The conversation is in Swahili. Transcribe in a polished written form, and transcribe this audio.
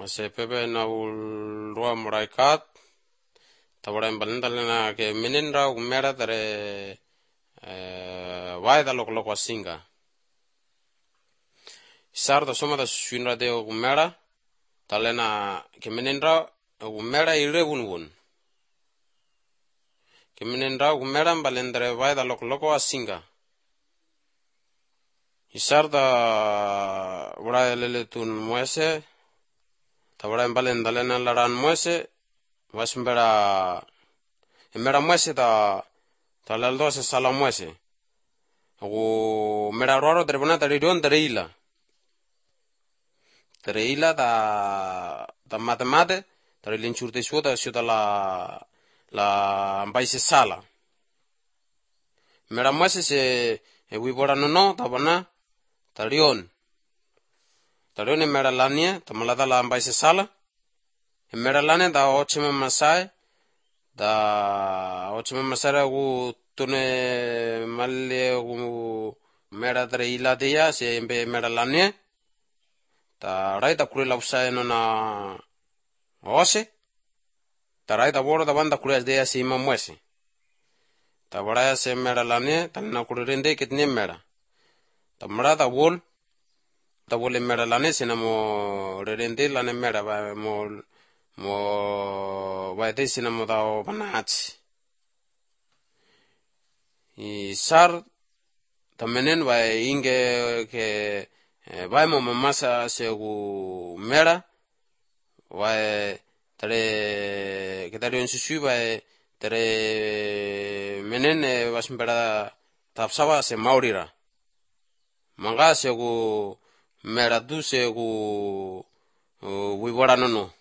se pepe na ul roa muraikat tabora embalendale na ke menenra umera tare vai da loko singa sarda soma da suinra de umera talena ke menenra umera irewun ke menenra umera balendare vai da loko singa isarda ura lele tun muese tabora embalendale na laran muese wasmbera emera muese ta talaldo se sala muese o mera roro trebona tariron treila ta matemate tare linchurte suota suota la ambaise sala mera muese se wibora no tabana tarion mera lania tamalada la ambaise sala mera lania da ocheme masara gu tune malle gu mera treila dia se embe mera lania ta raita kure lausa no na ose ta raita boro da banda kure de asi mamuese ta bora se mera lane ta na kure rende kitne mera ta mara da wol mera lane se na mo rende lane mera ba mo ba de se na mo da banat i sar ta menen ba inge ke vai mo masa segu mera vai tare que tare susu vai tare menene wasmbera tapsava se maurira manga segu mera du segu wibora no